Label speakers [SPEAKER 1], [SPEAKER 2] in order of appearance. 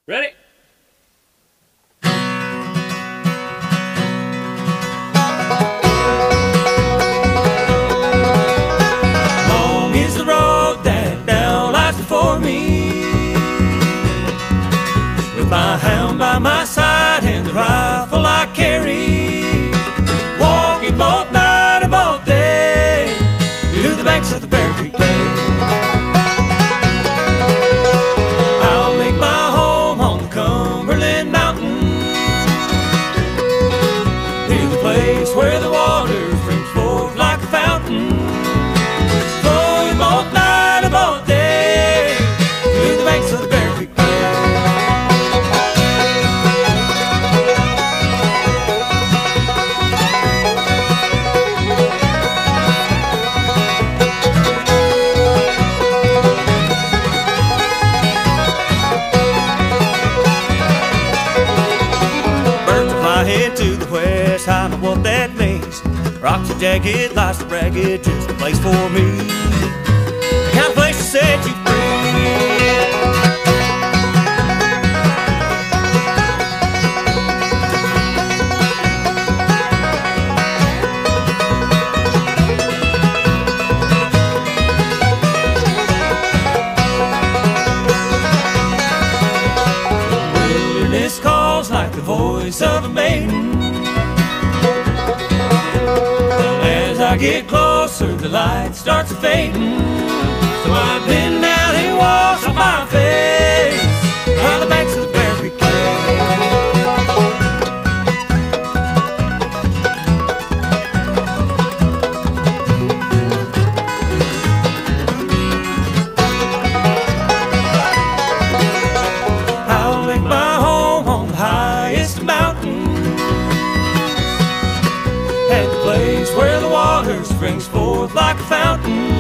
[SPEAKER 1] Ready? Long is the road that now lies before me, with my hound by my side and the rifle I carry, walking both night and both day to the banks of the Bear Creek Bay. I'll make my home on the Cumberland Mountain, near the place where the water springs forth like a fountain, flowing both night and both day to the banks of the Bear Creek Bay. Head to the west, I know what that means. Rocks are jagged, life's ragged, just a place for me, the kind of place to set you free. Wilderness calls like the voice of a maiden. As I get closer, the light starts fading, so I bend down and wash off my face by the banks of the Bear Creek I'll make my home on the highest mountain, at the place where the water springs forth like a fountain,